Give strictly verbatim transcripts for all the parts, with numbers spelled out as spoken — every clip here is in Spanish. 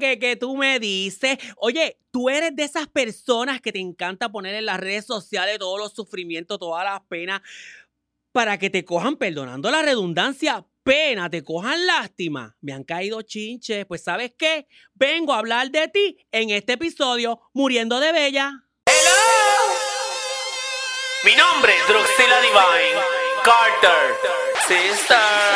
que, que tú me dices. Oye, tú eres de esas personas que te encanta poner en las redes sociales todos los sufrimientos, todas las penas, para que te cojan, perdonando la redundancia, pena, te cojan lástima. Me han caído chinches. Pues, ¿sabes qué? Vengo a hablar de ti en este episodio, Muriendo de Bella. ¡Hello! Mi nombre es Druxila Divine Carter, sister.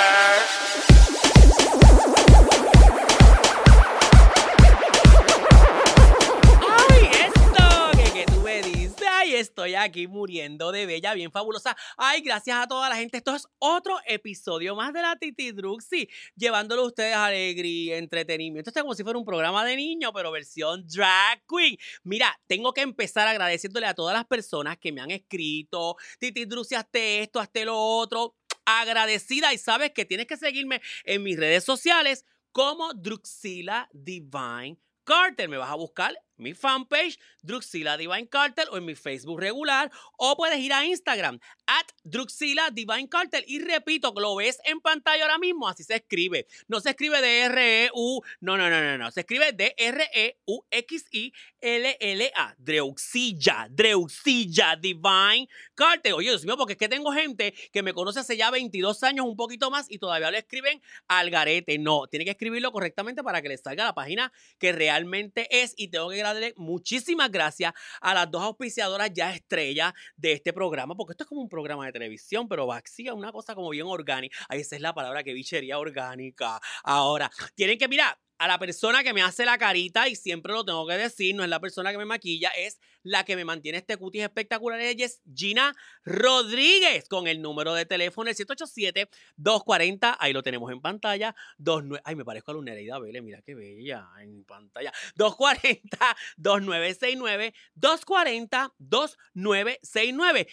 Estoy aquí muriendo de bella, bien fabulosa. Ay, gracias a toda la gente. Esto es otro episodio más de la Titi Druxy, llevándolo a ustedes alegría, entretenimiento. Esto es como si fuera un programa de niños, pero versión drag queen. Mira, tengo que empezar agradeciéndole a todas las personas que me han escrito. Titi Druxy, hazte esto, hazte lo otro. Agradecida, y sabes que tienes que seguirme en mis redes sociales como Druxila Divine Carter. Me vas a buscar mi fanpage, Druxila Divine Carter, o en mi Facebook regular, o puedes ir a Instagram, at Druxila Divine Carter, y repito, lo ves en pantalla ahora mismo, así se escribe. No se escribe D R E U, no, no, no, no, no, se escribe D R E U X I L L A, Druxila, Druxila Divine Carter. Oye, Dios mío, porque es que tengo gente que me conoce hace ya veintidós años, un poquito más, y todavía lo escriben al garete. No, tiene que escribirlo correctamente para que le salga la página que realmente es, y tengo que darle muchísimas gracias a las dos auspiciadoras ya estrellas de este programa, porque esto es como un programa de televisión, pero va así, una cosa como bien orgánica. Ay, esa es la palabra, que bichería orgánica. Ahora, tienen que mirar a la persona que me hace la carita, y siempre lo tengo que decir, no es la persona que me maquilla, es la que me mantiene este cutis espectacular. Ella es Gina Rodríguez, con el número de teléfono, el siete ocho siete, dos cuatro cero, ahí lo tenemos en pantalla, veintinueve, ay, me parezco a Luna Nereida Vélez, mira qué bella, en pantalla, dos cuatro cero, dos nueve seis nueve, dos cuatro cero, dos nueve seis nueve.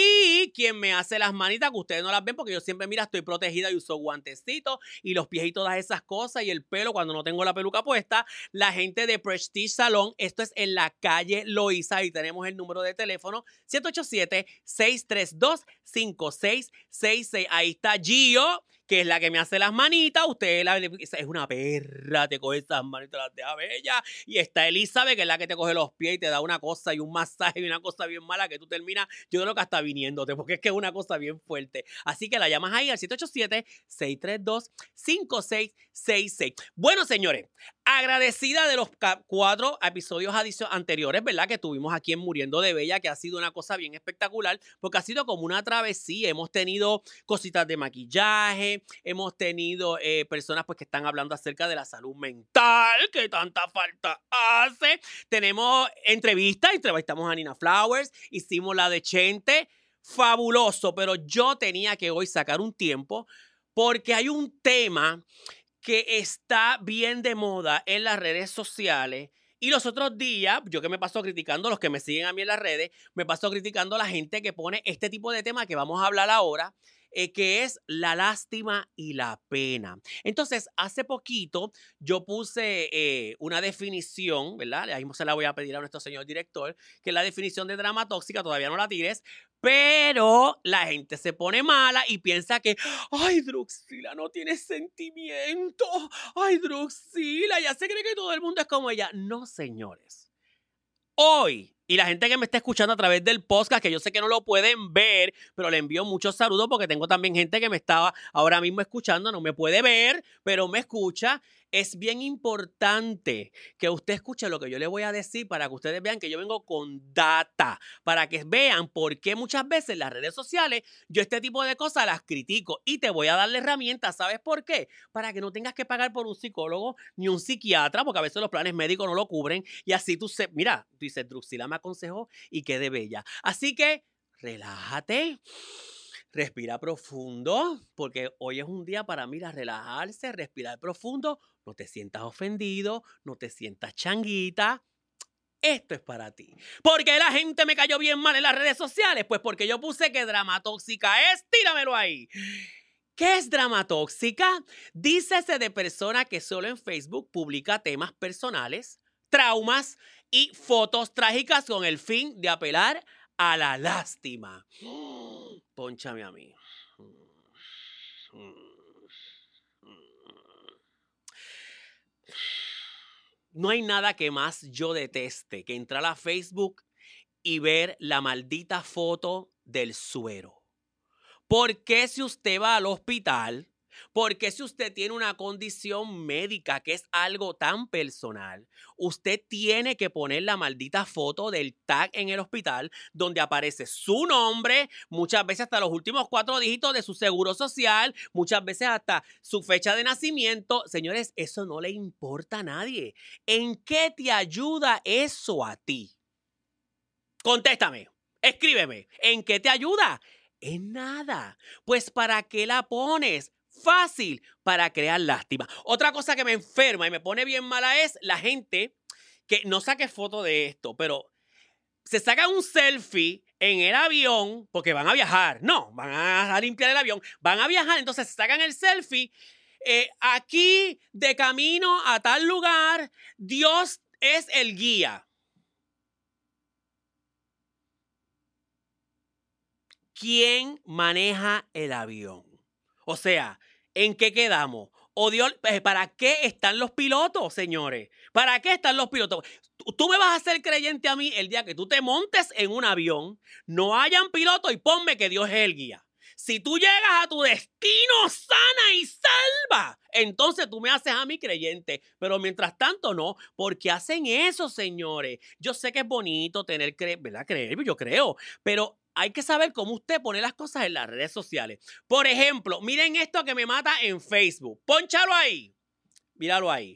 Y quien me hace las manitas, que ustedes no las ven porque yo siempre, mira, estoy protegida y uso guantecitos y los pies y todas esas cosas, y el pelo cuando no tengo la peluca puesta, la gente de Prestige Salón. Esto es en la calle Loíza, y tenemos el número de teléfono siete ocho siete, seis tres dos, cinco seis seis seis. Ahí está Gio, que es la que me hace las manitas. Usted la, es una perra, te coge esas manitas, las deja bella. Y está Elizabeth, que es la que te coge los pies y te da una cosa y un masaje y una cosa bien mala que tú terminas, yo creo que hasta viniéndote, porque es que es una cosa bien fuerte. Así que la llamas ahí al siete ocho siete, seis tres dos, cinco seis seis seis. Bueno, señores, agradecida de los cuatro episodios anteriores, ¿verdad? Que tuvimos aquí en Muriendo de Bella, que ha sido una cosa bien espectacular, porque ha sido como una travesía. Hemos tenido cositas de maquillaje, hemos tenido eh, personas pues que están hablando acerca de la salud mental, que tanta falta hace. Tenemos entrevistas, entrevistamos a Nina Flowers, hicimos la de Chente, fabuloso, pero yo tenía que hoy sacar un tiempo porque hay un tema que está bien de moda en las redes sociales. Y los otros días, yo que me paso criticando, los que me siguen a mí en las redes, me paso criticando a la gente que pone este tipo de tema que vamos a hablar ahora, eh, que es la lástima y la pena. Entonces, hace poquito yo puse eh, una definición, ¿verdad? Ahí mismo se la voy a pedir a nuestro señor director, que es la definición de drama tóxica. Todavía no la tires, pero la gente se pone mala y piensa que, ay, Druxila no tiene sentimiento. Ay, Druxila, ya se cree que todo el mundo es como ella. No, señores. Hoy, y la gente que me está escuchando a través del podcast, que yo sé que no lo pueden ver, pero le envío muchos saludos porque tengo también gente que me estaba ahora mismo escuchando, no me puede ver, pero me escucha. Es bien importante que usted escuche lo que yo le voy a decir para que ustedes vean que yo vengo con data, para que vean por qué muchas veces en las redes sociales yo este tipo de cosas las critico, y te voy a dar la herramienta. ¿Sabes por qué? Para que no tengas que pagar por un psicólogo ni un psiquiatra, porque a veces los planes médicos no lo cubren, y así tú se... Mira, tú dices, Druxila me aconsejó y quedé bella. Así que relájate. Respira profundo, porque hoy es un día para, mira, relajarse, respirar profundo. No te sientas ofendido, no te sientas changuita. Esto es para ti. ¿Por qué la gente me cayó bien mal en las redes sociales? Pues porque yo puse que drama tóxica es. Tíramelo ahí. ¿Qué es drama tóxica? Dícese de persona que solo en Facebook publica temas personales, traumas y fotos trágicas con el fin de apelar a la lástima. Pónchame a mí. no hay nada que más yo deteste que entrar a Facebook y ver la maldita foto del suero. ¿Por qué si usted va al hospital? ¿Por qué si usted tiene una condición médica que es algo tan personal? Usted tiene que poner la maldita foto del tag en el hospital donde aparece su nombre, muchas veces hasta los últimos cuatro dígitos de su seguro social, muchas veces hasta su fecha de nacimiento. Señores, eso no le importa a nadie. ¿En qué te ayuda eso a ti? Contéstame, escríbeme. ¿En qué te ayuda? En nada. Pues ¿para qué la pones? Fácil, para crear lástima. Otra cosa que me enferma y me pone bien mala es la gente que no saque foto de esto, pero se sacan un selfie en el avión porque van a viajar. No, van a limpiar el avión. Van a viajar, entonces se sacan el selfie. Eh, aquí, de camino a tal lugar, Dios es el guía. ¿Quién maneja el avión? O sea, ¿en qué quedamos? O Dios, ¿para qué están los pilotos, señores? ¿Para qué están los pilotos? Tú me vas a hacer creyente a mí el día que tú te montes en un avión, no hayan piloto y ponme que Dios es el guía. Si tú llegas a tu destino sana y salva, entonces tú me haces a mí creyente. Pero mientras tanto no, porque hacen eso, señores. Yo sé que es bonito tener, cre ¿verdad? Creer, yo creo, pero hay que saber cómo usted pone las cosas en las redes sociales. Por ejemplo, miren esto que me mata en Facebook. Pónchalo ahí. Míralo ahí.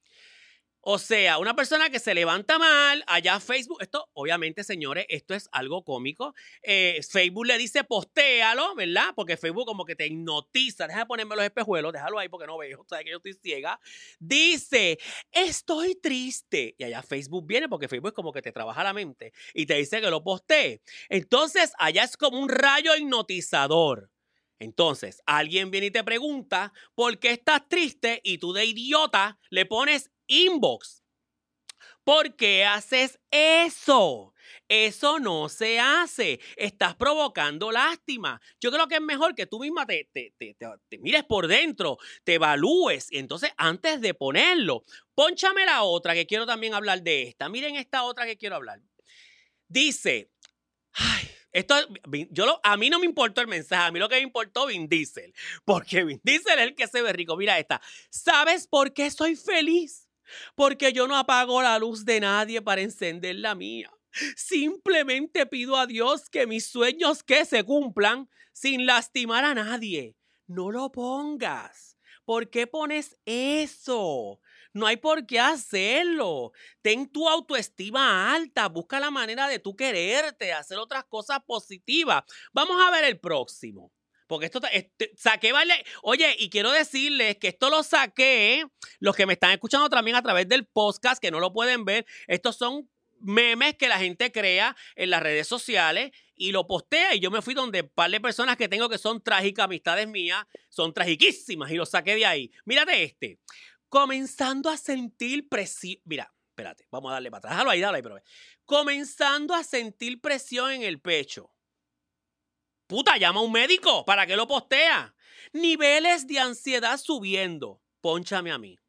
O sea, una persona que se levanta mal, allá Facebook, esto obviamente, señores, esto es algo cómico. Eh, Facebook le dice postéalo, ¿verdad? Porque Facebook como que te hipnotiza. Deja de ponerme los espejuelos, déjalo ahí porque no veo, sabes que yo estoy ciega. Dice, estoy triste. Y allá Facebook viene porque Facebook es como que te trabaja la mente y te dice que lo postee. Entonces, allá es como un rayo hipnotizador. Entonces, alguien viene y te pregunta por qué estás triste y tú de idiota le pones inbox. ¿Por qué haces eso? Eso no se hace. Estás provocando lástima. Yo creo que es mejor que tú misma te, te, te, te, te mires por dentro, te evalúes. Y entonces, antes de ponerlo, pónchame la otra que quiero también hablar de esta. Miren esta otra que quiero hablar. Dice, ay, esto, yo lo, a mí no me importó el mensaje, a mí lo que me importó Vin Diesel, porque Vin Diesel es el que se ve rico. Mira esta, ¿sabes por qué soy feliz? Porque yo no apago la luz de nadie para encender la mía. Simplemente pido a Dios que mis sueños que se cumplan sin lastimar a nadie. No lo pongas. ¿Por qué pones eso? No hay por qué hacerlo. Ten tu autoestima alta. Busca la manera de tú quererte, hacer otras cosas positivas. Vamos a ver el próximo. Porque esto, este, saqué, vale. Oye, y quiero decirles que esto lo saqué, los que me están escuchando también a través del podcast, que no lo pueden ver. Estos son memes que la gente crea en las redes sociales y lo postea. Y yo me fui donde un par de personas que tengo que son trágicas, amistades mías, son tragiquísimas y lo saqué de ahí. Mírate este. Comenzando a sentir presión. Mira, espérate, vamos a darle para atrás. Déjalo ahí, déjalo ahí, pero comenzando a sentir presión en el pecho. Puta, llama a un médico. ¿Para qué lo postea? Niveles de ansiedad subiendo. Pónchame a mí.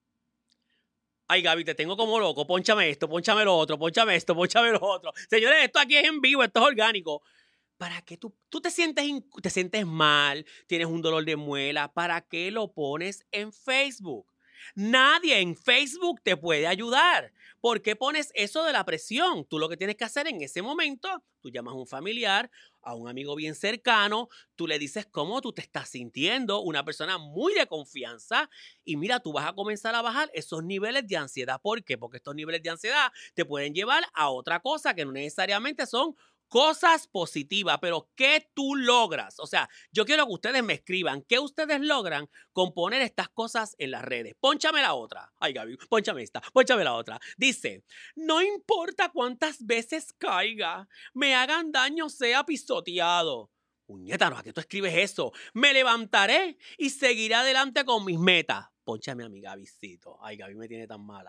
Ay, Gaby, te tengo como loco. Pónchame esto, pónchame lo otro, pónchame esto, pónchame lo otro. Señores, esto aquí es en vivo, esto es orgánico. ¿Para qué tú, tú te, sientes te sientes mal, tienes un dolor de muela? ¿Para qué lo pones en Facebook? Nadie en Facebook te puede ayudar. ¿Por qué pones eso de la presión? Tú lo que tienes que hacer en ese momento, tú llamas a un familiar, a un amigo bien cercano, tú le dices cómo tú te estás sintiendo, una persona muy de confianza, y mira, tú vas a comenzar a bajar esos niveles de ansiedad. ¿Por qué? Porque estos niveles de ansiedad te pueden llevar a otra cosa que no necesariamente son cosas positivas, pero ¿qué tú logras? O sea, yo quiero que ustedes me escriban qué ustedes logran con poner estas cosas en las redes. Pónchame la otra. Ay, Gaby, pónchame esta, pónchame la otra. Dice, no importa cuántas veces caiga, me hagan daño, sea pisoteado. Puñeta, ¿a qué tú escribes eso? Me levantaré y seguiré adelante con mis metas. Pónchame a mi Gabycito. Ay, Gaby me tiene tan mala.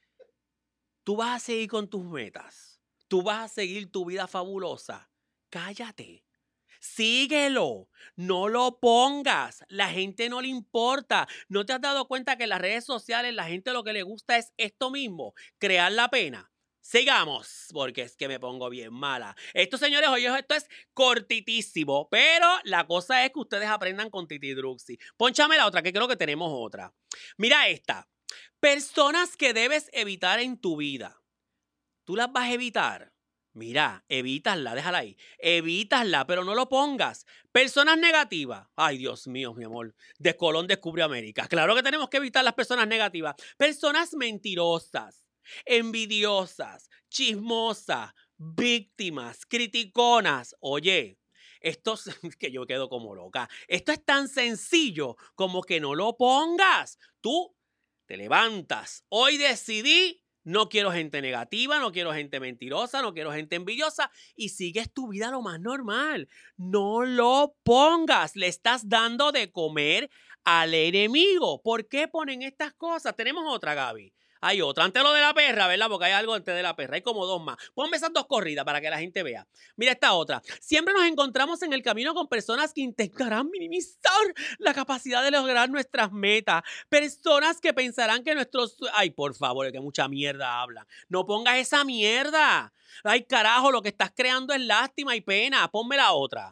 Tú vas a seguir con tus metas. Tú vas a seguir tu vida fabulosa. Cállate. Síguelo. No lo pongas. La gente no le importa. ¿No te has dado cuenta que en las redes sociales la gente lo que le gusta es esto mismo? Crear la pena. Sigamos, porque es que me pongo bien mala. Esto, señores, oye, esto es cortitísimo, pero la cosa es que ustedes aprendan con Titi Druxy. Pónchame la otra, que creo que tenemos otra. Mira esta. Personas que debes evitar en tu vida. ¿Tú las vas a evitar? Mira, evítasla, déjala ahí. Evítasla, pero no lo pongas. Personas negativas. Ay, Dios mío, mi amor. De Colón descubre América. Claro que tenemos que evitar las personas negativas. Personas mentirosas, envidiosas, chismosas, víctimas, criticonas. Oye, esto es que yo quedo como loca. Esto es tan sencillo como que no lo pongas. Tú te levantas. Hoy decidí, no quiero gente negativa, no quiero gente mentirosa, no quiero gente envidiosa y sigues tu vida lo más normal. No lo pongas. Le estás dando de comer al enemigo. ¿Por qué ponen estas cosas? Tenemos otra, Gaby. Hay otra. Antes lo de la perra, ¿verdad? Porque hay algo antes de la perra. Hay como dos más. Ponme esas dos corridas para que la gente vea. Mira esta otra. Siempre nos encontramos en el camino con personas que intentarán minimizar la capacidad de lograr nuestras metas. Personas que pensarán que nuestros... Ay, por favor, que mucha mierda hablan. No pongas esa mierda. Ay, carajo, lo que estás creando es lástima y pena. Ponme la otra.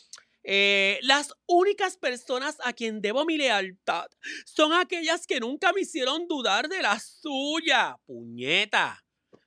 Eh, las únicas personas a quien debo mi lealtad son aquellas que nunca me hicieron dudar de la suya. Puñeta.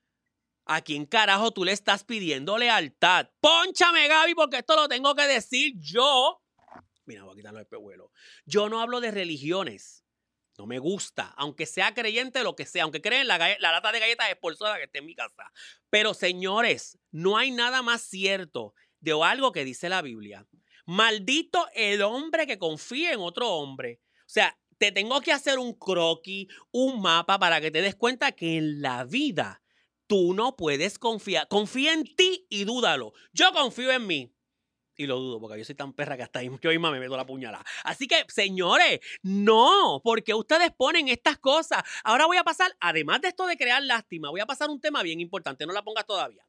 ¿A quién carajo tú le estás pidiendo lealtad? Pónchame, Gaby, porque esto lo tengo que decir yo. Mira, voy a quitarlo el pehuelo. Yo no hablo de religiones. No me gusta. Aunque sea creyente, lo que sea. Aunque creen la, la lata de galletas expulsada que esté en mi casa. Pero, señores, no hay nada más cierto de algo que dice la Biblia. Maldito el hombre que confía en otro hombre. O sea, te tengo que hacer un croquis, un mapa para que te des cuenta que en la vida tú no puedes confiar. Confía en ti y dúdalo. Yo confío en mí. Y lo dudo, porque yo soy tan perra que hasta ahí yo misma me meto la puñalada. Así que, señores, no, porque ustedes ponen estas cosas. Ahora voy a pasar, además de esto de crear lástima, voy a pasar un tema bien importante. No la pongas todavía.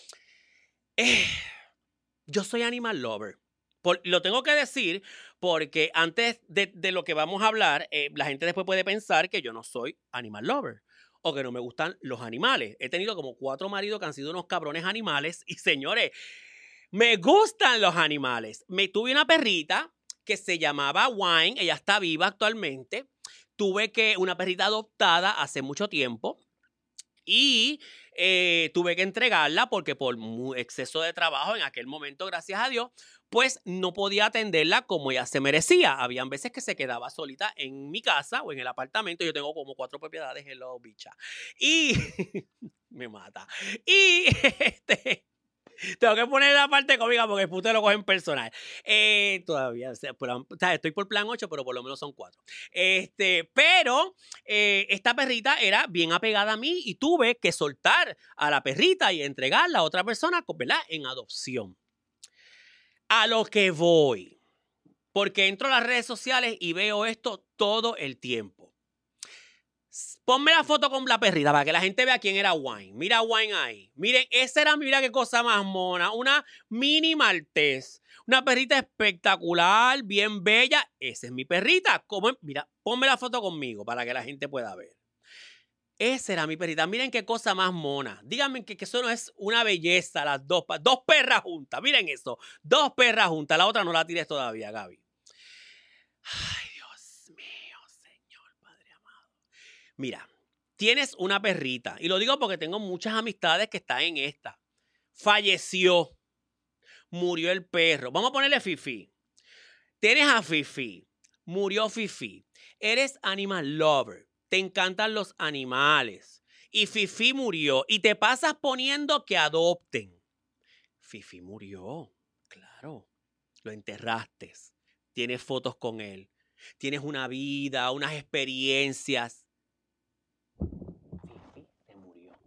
Eh, yo soy animal lover. Por, lo tengo que decir porque antes de, de lo que vamos a hablar, eh, la gente después puede pensar que yo no soy animal lover o que no me gustan los animales. He tenido como cuatro maridos que han sido unos cabrones animales y, señores, me gustan los animales. Me tuve una perrita que se llamaba Wine, ella está viva actualmente. Tuve que una perrita adoptada hace mucho tiempo. Y eh, tuve que entregarla porque por exceso de trabajo en aquel momento, gracias a Dios, pues no podía atenderla como ella se merecía. Habían veces que se quedaba solita en mi casa o en el apartamento. Yo tengo como cuatro propiedades, hello, bicha. Y me mata. Y este... Tengo que poner la parte cómica porque después te lo cogen personal. Eh, todavía, o sea, por, o sea, estoy por plan ocho, pero por lo menos son cuatro. Este, pero eh, esta perrita era bien apegada a mí y tuve que soltar a la perrita y entregarla a otra persona, ¿verdad? En adopción. A lo que voy. Porque entro a las redes sociales y veo esto todo el tiempo. Ponme la foto con la perrita para que la gente vea quién era Wine. Mira Wine ahí. Miren, esa era, mira qué cosa más mona. Una mini maltés. Una perrita espectacular, bien bella. Esa es mi perrita. ¿Cómo? Mira, ponme la foto conmigo para que la gente pueda ver. Esa era mi perrita. Miren qué cosa más mona. Díganme que, que eso no es una belleza, las dos. Dos perras juntas. Miren eso. Dos perras juntas. La otra no la tires todavía, Gaby. Ay, Dios mío, Señor Padre amado. Mira, tienes una perrita. Y lo digo porque tengo muchas amistades que están en esta. Falleció. Murió el perro. Vamos a ponerle Fifi. Tienes a Fifi. Murió Fifi. Eres animal lover. Te encantan los animales. Y Fifi murió. Y te pasas poniendo que adopten. Fifi murió. Claro. Lo enterraste. Tienes fotos con él. Tienes una vida, unas experiencias. Fifi se murió.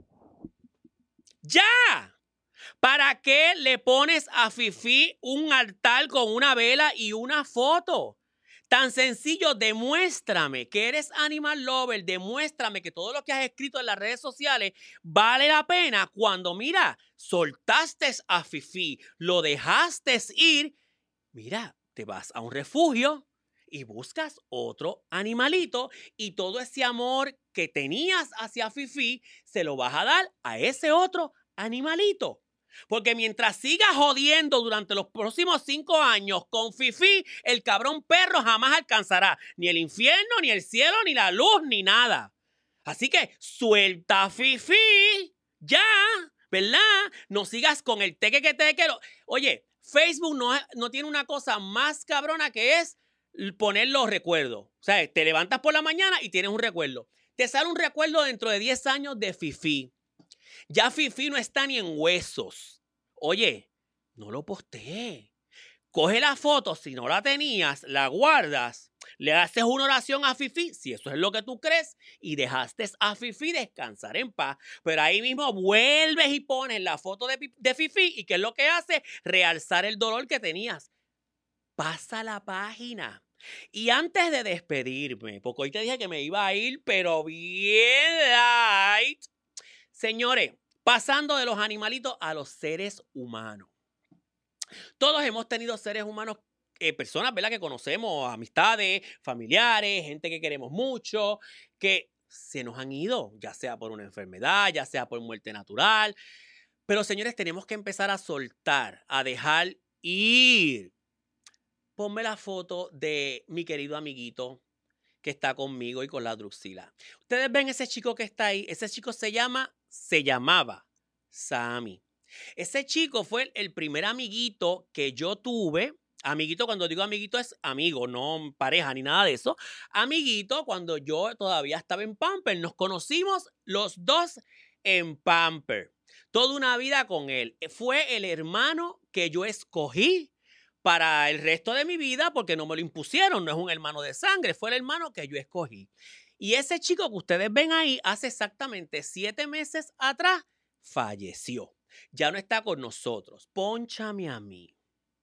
¡Ya! ¿Para qué le pones a Fifi un altar con una vela y una foto? Tan sencillo, demuéstrame que eres animal lover, demuéstrame que todo lo que has escrito en las redes sociales vale la pena cuando, mira, soltaste a Fifi, lo dejaste ir, mira, te vas a un refugio y buscas otro animalito y todo ese amor que tenías hacia Fifi se lo vas a dar a ese otro animalito. Porque mientras sigas jodiendo durante los próximos cinco años con Fifi, el cabrón perro jamás alcanzará ni el infierno, ni el cielo, ni la luz, ni nada. Así que suelta a Fifi, ya, ¿verdad? No sigas con el teque que teque. Oye, Facebook no, no tiene una cosa más cabrona que es poner los recuerdos. O sea, te levantas por la mañana y tienes un recuerdo. Te sale un recuerdo dentro de diez años de Fifi. Ya Fifi no está ni en huesos. Oye, no lo posteé. Coge la foto, si no la tenías, la guardas, le haces una oración a Fifi, si eso es lo que tú crees, y dejaste a Fifi descansar en paz. Pero ahí mismo vuelves y pones la foto de, de Fifi, y ¿qué es lo que hace? Realzar el dolor que tenías. Pasa la página. Y antes de despedirme, porque hoy te dije que me iba a ir, pero bien light. Señores, pasando de los animalitos a los seres humanos. Todos hemos tenido seres humanos, eh, personas, ¿verdad?, que conocemos, amistades, familiares, gente que queremos mucho, que se nos han ido, ya sea por una enfermedad, ya sea por muerte natural. Pero, señores, tenemos que empezar a soltar, a dejar ir. Ponme la foto de mi querido amiguito que está conmigo y con la Druxila. Ustedes ven ese chico que está ahí. Ese chico se llama, se llamaba Sammy. Ese chico fue el primer amiguito que yo tuve. Amiguito, cuando digo amiguito es amigo, no pareja ni nada de eso. Amiguito, cuando yo todavía estaba en Pamper. Nos conocimos los dos en Pamper. Toda una vida con él. Fue el hermano que yo escogí para el resto de mi vida porque no me lo impusieron. No es un hermano de sangre, fue el hermano que yo escogí. Y ese chico que ustedes ven ahí hace exactamente siete meses atrás falleció. Ya no está con nosotros. Pónchame a mí.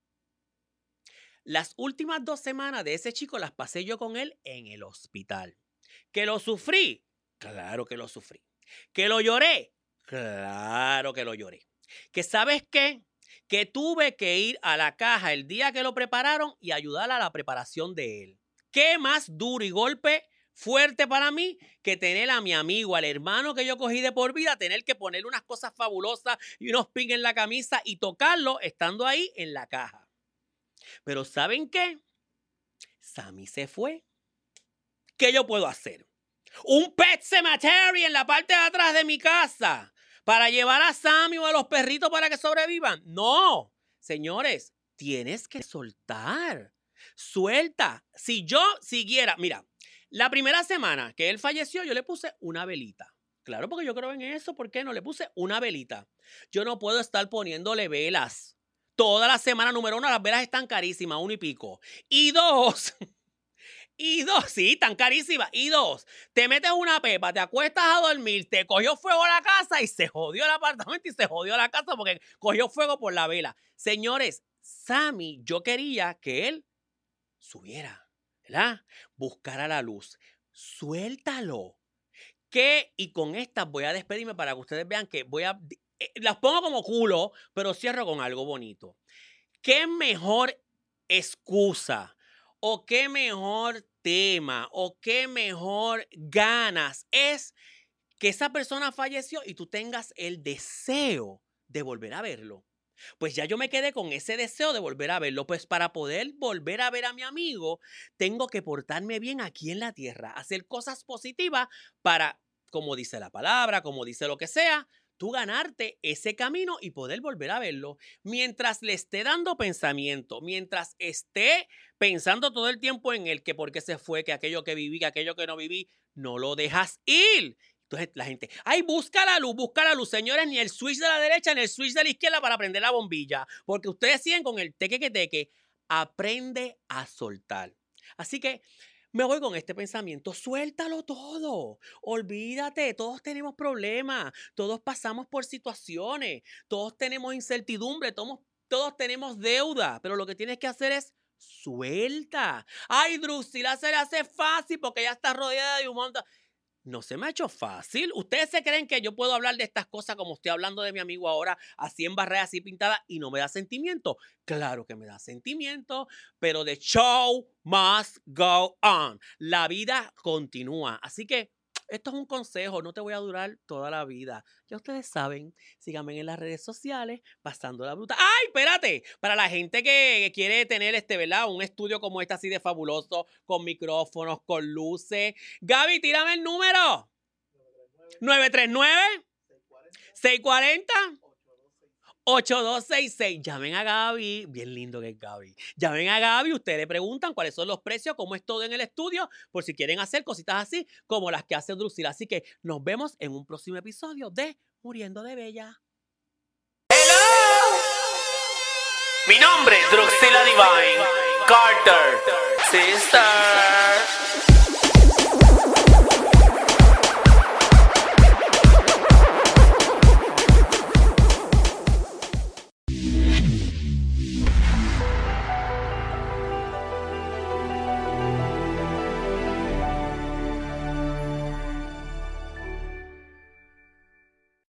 Las últimas dos semanas de ese chico las pasé yo con él en el hospital. ¿Que lo sufrí? Claro que lo sufrí. ¿Que lo lloré? Claro que lo lloré. ¿Que sabes qué? Que tuve que ir a la caja el día que lo prepararon y ayudar a la preparación de él. ¿Qué más duro y golpe fuerte para mí que tener a mi amigo, al hermano que yo cogí de por vida, tener que ponerle unas cosas fabulosas y unos pins en la camisa y tocarlo estando ahí en la caja? Pero ¿saben qué? Sammy se fue. ¿Qué yo puedo hacer? Un pet cemetery en la parte de atrás de mi casa para llevar a Sammy o a los perritos para que sobrevivan. No, señores, tienes que soltar. Suelta. Si yo siguiera, mira, la primera semana que él falleció, yo le puse una velita. Claro, porque yo creo en eso. ¿Por qué no? Le puse una velita. Yo no puedo estar poniéndole velas. Toda la semana, número uno, las velas están carísimas, uno y pico. Y dos... Y dos, sí, tan carísimas. Y dos, te metes una pepa, te acuestas a dormir, te cogió fuego la casa y se jodió el apartamento y se jodió la casa porque cogió fuego por la vela. Señores, Sammy, yo quería que él subiera, ¿verdad? Buscara la luz. Suéltalo. ¿Qué? Y con estas voy a despedirme para que ustedes vean que voy a... Eh, las pongo como culo, pero cierro con algo bonito. ¿Qué mejor excusa o qué mejor tema o qué mejor ganas es que esa persona falleció y tú tengas el deseo de volver a verlo? Pues ya yo me quedé con ese deseo de volver a verlo. Pues para poder volver a ver a mi amigo, tengo que portarme bien aquí en la tierra, hacer cosas positivas para, como dice la palabra, como dice lo que sea, tú ganarte ese camino y poder volver a verlo. Mientras le esté dando pensamiento, mientras esté pensando todo el tiempo en él, que por qué se fue, que aquello que viví, que aquello que no viví, no lo dejas ir. Entonces la gente, ay, busca la luz, busca la luz. Señores, ni el switch de la derecha ni el switch de la izquierda para prender la bombilla. Porque ustedes siguen con el teque que teque. Aprende a soltar. Así que me voy con este pensamiento. Suéltalo todo. Olvídate. Todos tenemos problemas. Todos pasamos por situaciones. Todos tenemos incertidumbre. Todos, todos tenemos deuda. Pero lo que tienes que hacer es suelta. Ay, Druxila se le hace fácil porque ella está rodeada de un montón. No se me ha hecho fácil. ¿Ustedes se creen que yo puedo hablar de estas cosas como estoy hablando de mi amigo ahora, así en barreras, así pintadas, y no me da sentimiento? Claro que me da sentimiento, pero the show must go on. La vida continúa. Así que esto es un consejo, no te voy a durar toda la vida. Ya ustedes saben, síganme en las redes sociales, Pasando la Bruta. ¡Ay, espérate! Para la gente que, que quiere tener este, ¿verdad? Un estudio como este así de fabuloso, con micrófonos, con luces. Gaby, tírame el número. nueve tres nueve, seis cuatro cero, ocho dos seis seis. Llamen a Gaby. Bien lindo que es Gaby. Llamen a Gaby. Ustedes le preguntan cuáles son los precios, cómo es todo en el estudio, por si quieren hacer cositas así como las que hace Druxila. Así que nos vemos en un próximo episodio de Muriendo de Bella. ¡Hello! Mi nombre es Druxila Divine Carter Sister.